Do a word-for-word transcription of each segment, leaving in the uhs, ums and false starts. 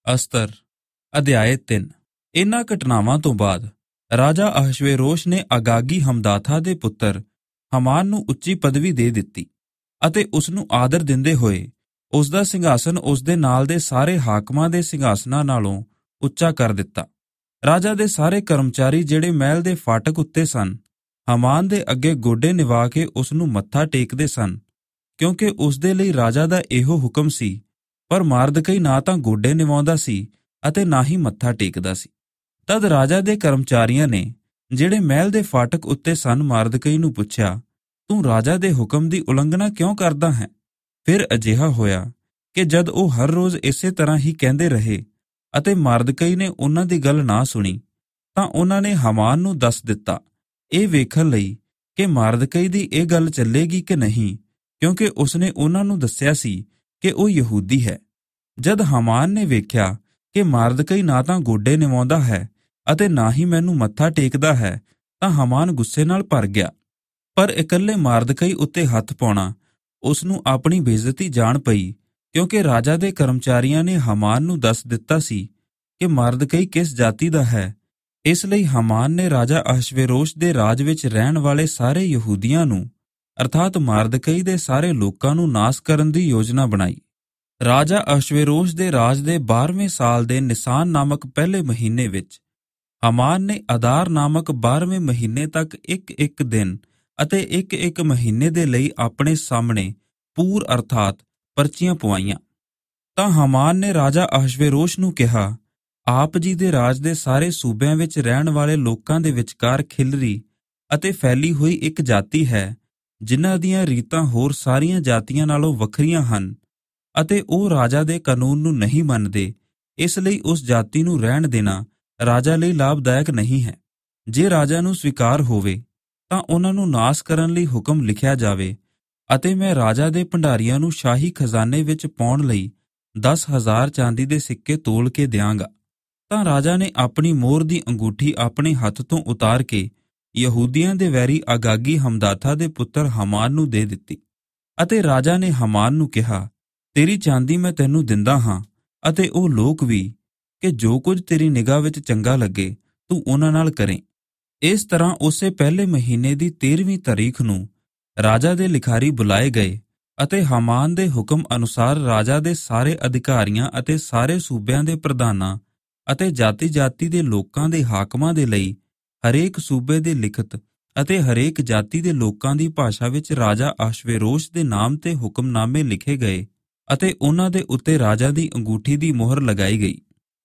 ਅਸਤਰ ਅਧਿਆਇ ਤਿੰਨ। ਇਨ੍ਹਾਂ ਘਟਨਾਵਾਂ ਤੋਂ ਬਾਅਦ ਰਾਜਾ ਅਹਸ਼ਵੇਰੋਸ਼ ਨੇ ਅਗਾਗੀ ਹਮਦਾਥਾ ਦੇ ਪੁੱਤਰ ਹਮਾਨ ਨੂੰ ਉੱਚੀ ਪਦਵੀ ਦੇ ਦਿੱਤੀ ਅਤੇ ਉਸ ਨੂੰ ਆਦਰ ਦਿੰਦੇ ਹੋਏ ਉਸ ਦਾ ਸਿੰਘਾਸਨ ਉਸ ਦੇ ਨਾਲ ਦੇ ਸਾਰੇ ਹਾਕਮਾਂ ਦੇ ਸਿੰਘਾਸਨਾਂ ਨਾਲੋਂ ਉੱਚਾ ਕਰ ਦਿੱਤਾ। ਰਾਜਾ ਦੇ ਸਾਰੇ ਕਰਮਚਾਰੀ ਜਿਹੜੇ ਮਹਿਲ ਦੇ ਫਾਟਕ ਉੱਤੇ ਸਨ, ਹਮਾਨ ਦੇ ਅੱਗੇ ਗੋਡੇ ਨਿਵਾ ਕੇ ਉਸ ਨੂੰ ਮੱਥਾ ਟੇਕਦੇ ਸਨ, ਕਿਉਂਕਿ ਉਸ ਦੇ ਲਈ ਰਾਜਾ ਦਾ ਇਹੋ ਹੁਕਮ ਸੀ। ਪਰ ਮਾਰਦਕਈ ਨਾ ਤਾਂ ਗੋਡੇ ਨਿਵਾਉਂਦਾ ਸੀ ਅਤੇ ਨਾ ਹੀ ਮੱਥਾ ਟੇਕਦਾ ਸੀ। ਤਦ ਰਾਜਾ ਦੇ ਕਰਮਚਾਰੀਆਂ ਨੇ ਜਿਹੜੇ ਮਹਿਲ ਦੇ ਫਾਟਕ ਉੱਤੇ ਸਨ ਮਾਰਦਕਈ ਨੂੰ ਪੁੱਛਿਆ, ਤੂੰ ਰਾਜਾ ਦੇ ਹੁਕਮ ਦੀ ਉਲੰਘਣਾ ਕਿਉਂ ਕਰਦਾ ਹੈ? ਫਿਰ ਅਜਿਹਾ ਹੋਇਆ ਕਿ ਜਦ ਉਹ ਹਰ ਰੋਜ਼ ਇਸੇ ਤਰ੍ਹਾਂ ਹੀ ਕਹਿੰਦੇ ਰਹੇ ਅਤੇ ਮਾਰਦਕਈ ਨੇ ਉਹਨਾਂ ਦੀ ਗੱਲ ਨਾ ਸੁਣੀ, ਤਾਂ ਉਹਨਾਂ ਨੇ ਹਮਾਨ ਨੂੰ ਦੱਸ ਦਿੱਤਾ, ਇਹ ਵੇਖਣ ਲਈ ਕਿ ਮਾਰਦਕਈ ਦੀ ਇਹ ਗੱਲ ਚੱਲੇਗੀ ਕਿ ਨਹੀਂ, ਕਿਉਂਕਿ ਉਸਨੇ ਉਹਨਾਂ ਨੂੰ ਦੱਸਿਆ ਸੀ ਕਿ ਉਹ ਯਹੂਦੀ ਹੈ। ਜਦ ਹਮਾਨ ਨੇ ਵੇਖਿਆ ਕਿ ਮਾਰਦਕਈ ਨਾ ਤਾਂ ਗੋਡੇ ਨਿਵਾਉਂਦਾ ਹੈ ਅਤੇ ਨਾ ਹੀ ਮੈਨੂੰ ਮੱਥਾ ਟੇਕਦਾ ਹੈ, ਤਾਂ ਹਮਾਨ ਗੁੱਸੇ ਨਾਲ ਭਰ ਗਿਆ। ਪਰ ਇਕੱਲੇ ਮਾਰਦਕਈ ਉੱਤੇ ਹੱਥ ਪਾਉਣਾ ਉਸ ਨੂੰ ਆਪਣੀ ਬੇਇੱਜ਼ਤੀ ਜਾਣ ਪਈ, ਕਿਉਂਕਿ ਰਾਜਾ ਦੇ ਕਰਮਚਾਰੀਆਂ ਨੇ ਹਮਾਨ ਨੂੰ ਦੱਸ ਦਿੱਤਾ ਸੀ ਕਿ ਮਾਰਦਕਈ ਕਿਸ ਜਾਤੀ ਦਾ ਹੈ। ਇਸ ਲਈ ਹਮਾਨ ਨੇ ਰਾਜਾ ਅਹਸ਼ਵੇਰੋਸ਼ ਦੇ ਰਾਜ ਵਿੱਚ ਰਹਿਣ ਵਾਲੇ ਸਾਰੇ ਯਹੂਦੀਆਂ ਨੂੰ ਅਰਥਾਤ ਮਾਰਦਕਈ ਦੇ ਸਾਰੇ ਲੋਕਾਂ ਨੂੰ ਨਾਸ ਕਰਨ ਦੀ ਯੋਜਨਾ ਬਣਾਈ। ਰਾਜਾ ਅਹਸ਼ਵੇਰੋਸ਼ ਦੇ ਰਾਜ ਦੇ ਬਾਰ੍ਹਵੇਂ ਸਾਲ ਦੇ ਨਿਸਾਨ ਨਾਮਕ ਪਹਿਲੇ ਮਹੀਨੇ ਵਿੱਚ ਹਮਾਨ ਨੇ ਅਦਾਰ ਨਾਮਕ ਬਾਰ੍ਹਵੇਂ ਮਹੀਨੇ ਤੱਕ ਇੱਕ-ਇੱਕ ਦਿਨ ਅਤੇ ਇੱਕ-ਇੱਕ ਮਹੀਨੇ ਦੇ ਲਈ ਆਪਣੇ ਸਾਹਮਣੇ ਪੂਰ ਅਰਥਾਤ ਪਰਚੀਆਂ ਪਵਾਈਆਂ। ਤਾਂ ਹਮਾਨ ਨੇ ਰਾਜਾ ਅਹਸ਼ਵੇਰੋਸ਼ ਨੂੰ ਕਿਹਾ, ਆਪ ਜੀ ਦੇ ਰਾਜ ਦੇ ਸਾਰੇ ਸੂਬਿਆਂ ਵਿੱਚ ਰਹਿਣ ਵਾਲੇ ਲੋਕਾਂ ਦੇ ਵਿਚਕਾਰ ਖਿਲਰੀ ਅਤੇ ਫੈਲੀ ਹੋਈ ਇੱਕ ਜਾਤੀ ਹੈ, ਜਿਨ੍ਹਾਂ ਦੀਆਂ ਰੀਤਾਂ ਹੋਰ ਸਾਰੀਆਂ ਜਾਤੀਆਂ ਨਾਲੋਂ ਵੱਖਰੀਆਂ ਹਨ ਅਤੇ ਉਹ ਰਾਜਾ ਦੇ ਕਾਨੂੰਨ ਨੂੰ ਨਹੀਂ ਮੰਨਦੇ। ਇਸ ਲਈ ਉਸ ਜਾਤੀ ਨੂੰ ਰਹਿਣ ਦੇਣਾ ਰਾਜਾ ਲਈ ਲਾਭਦਾਇਕ ਨਹੀਂ ਹੈ। ਜੇ ਰਾਜਾ ਨੂੰ ਸਵੀਕਾਰ ਹੋਵੇ ਤਾਂ ਉਹਨਾਂ ਨੂੰ ਨਾਸ ਕਰਨ ਲਈ ਹੁਕਮ ਲਿਖਿਆ ਜਾਵੇ ਅਤੇ ਮੈਂ ਰਾਜਾ ਦੇ ਭੰਡਾਰੀਆਂ ਨੂੰ ਸ਼ਾਹੀ ਖਜ਼ਾਨੇ ਵਿੱਚ ਪਾਉਣ ਲਈ ਦਸ ਹਜ਼ਾਰ ਚਾਂਦੀ ਦੇ ਸਿੱਕੇ ਤੋਲ ਕੇ ਦਿਆਂਗਾ। ਤਾਂ ਰਾਜਾ ਨੇ ਆਪਣੀ ਮੋਹਰ ਦੀ ਅੰਗੂਠੀ ਆਪਣੇ ਹੱਥ ਤੋਂ ਉਤਾਰ ਕੇ ਯਹੂਦੀਆਂ ਦੇ ਵੈਰੀ ਅਗਾਗੀ ਹਮਦਾਥਾ ਦੇ ਪੁੱਤਰ ਹਮਾਨ ਨੂੰ ਦੇ ਦਿੱਤੀ ਅਤੇ ਰਾਜਾ ਨੇ ਹਮਾਨ ਨੂੰ ਕਿਹਾ, ਤੇਰੀ ਚਾਂਦੀ ਮੈਂ ਤੈਨੂੰ ਦਿੰਦਾ ਹਾਂ ਅਤੇ ਉਹ ਲੋਕ ਵੀ, ਕਿ ਜੋ ਕੁਝ ਤੇਰੀ ਨਿਗਾਹ ਵਿੱਚ ਚੰਗਾ ਲੱਗੇ ਤੂੰ ਉਹਨਾਂ ਨਾਲ ਕਰੇ। ਇਸ ਤਰ੍ਹਾਂ ਉਸੇ ਪਹਿਲੇ ਮਹੀਨੇ ਦੀ ਤੇਰ੍ਹਵੀਂ ਤਾਰੀਖ ਨੂੰ ਰਾਜਾ ਦੇ ਲਿਖਾਰੀ ਬੁਲਾਏ ਗਏ ਅਤੇ ਹਮਾਨ ਦੇ ਹੁਕਮ ਅਨੁਸਾਰ ਰਾਜਾ ਦੇ ਸਾਰੇ ਅਧਿਕਾਰੀਆਂ ਅਤੇ ਸਾਰੇ ਸੂਬਿਆਂ ਦੇ ਪ੍ਰਧਾਨਾਂ ਅਤੇ ਜਾਤੀ-ਜਾਤੀ ਦੇ ਲੋਕਾਂ ਦੇ ਹਾਕਮਾਂ ਦੇ ਲਈ ਹਰੇਕ ਸੂਬੇ ਦੇ ਲਿਖਤ ਅਤੇ ਹਰੇਕ ਜਾਤੀ ਦੇ ਲੋਕਾਂ ਦੀ ਭਾਸ਼ਾ ਵਿੱਚ ਰਾਜਾ ਅਹਸ਼ਵੇਰੋਸ਼ ਦੇ ਨਾਮ ਤੇ ਹੁਕਮਨਾਮੇ ਲਿਖੇ ਗਏ ਅਤੇ ਉਹਨਾਂ ਦੇ ਉੱਤੇ ਰਾਜਾ ਦੀ ਅੰਗੂਠੀ ਦੀ ਮੋਹਰ ਲਗਾਈ ਗਈ।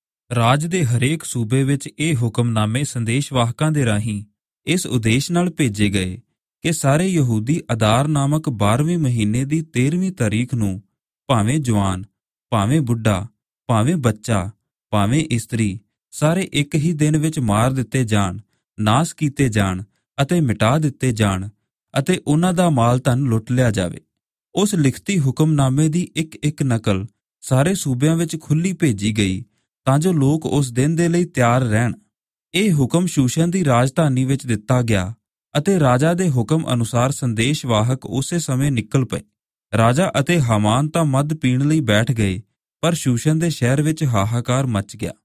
ਰਾਜ ਦੇ ਹਰੇਕ ਸੂਬੇ ਵਿੱਚ ਇਹ ਹੁਕਮਨਾਮੇ ਸੰਦੇਸ਼ਵਾਹਕਾਂ ਦੇ ਰਾਹੀਂ ਇਸ ਉਦੇਸ਼ ਨਾਲ ਭੇਜੇ ਗਏ ਕਿ ਸਾਰੇ ਯਹੂਦੀ ਅਦਾਰ ਨਾਮਕ ਬਾਰ੍ਹਵੇਂ ਮਹੀਨੇ ਦੀ ਤੇਰ੍ਹਵੀਂ ਤਾਰੀਖ ਨੂੰ ਭਾਵੇਂ ਜਵਾਨ, ਭਾਵੇਂ ਬੁੱਢਾ, ਭਾਵੇਂ ਬੱਚਾ, ਭਾਵੇਂ ਇਸਤਰੀ, ਸਾਰੇ ਇੱਕ ਹੀ ਦਿਨ ਵਿੱਚ ਮਾਰ ਦਿੱਤੇ ਜਾਣ, ਨਾਸ ਕੀਤੇ ਜਾਣ ਅਤੇ ਮਿਟਾ ਦਿੱਤੇ ਜਾਣ ਅਤੇ ਉਹਨਾਂ ਦਾ ਮਾਲ ਧਨ ਲੁੱਟ ਲਿਆ ਜਾਵੇ। ਉਸ ਲਿਖਤੀ ਹੁਕਮਨਾਮੇ ਦੀ ਇੱਕ-ਇੱਕ ਨਕਲ ਸਾਰੇ ਸੂਬਿਆਂ ਵਿੱਚ ਖੁੱਲ੍ਹੀ ਭੇਜੀ ਗਈ ਤਾਂ ਜੋ ਲੋਕ ਉਸ ਦਿਨ ਦੇ ਲਈ ਤਿਆਰ ਰਹਿਣ। ਇਹ ਹੁਕਮ ਸ਼ੂਸ਼ਨ ਦੀ ਰਾਜਧਾਨੀ ਵਿੱਚ ਦਿੱਤਾ ਗਿਆ ਅਤੇ ਰਾਜਾ ਦੇ ਹੁਕਮ ਅਨੁਸਾਰ ਸੰਦੇਸ਼ਵਾਹਕ ਉਸੇ ਸਮੇਂ ਨਿਕਲ ਪਏ। ਰਾਜਾ ਅਤੇ ਹਮਾਨ ਤਾਂ ਮਦ ਪੀਣ ਲਈ ਬੈਠ ਗਏ, ਪਰ ਸ਼ੂਸ਼ਨ ਦੇ ਸ਼ਹਿਰ ਵਿੱਚ ਹਾਹਾਕਾਰ ਮਚ ਗਿਆ।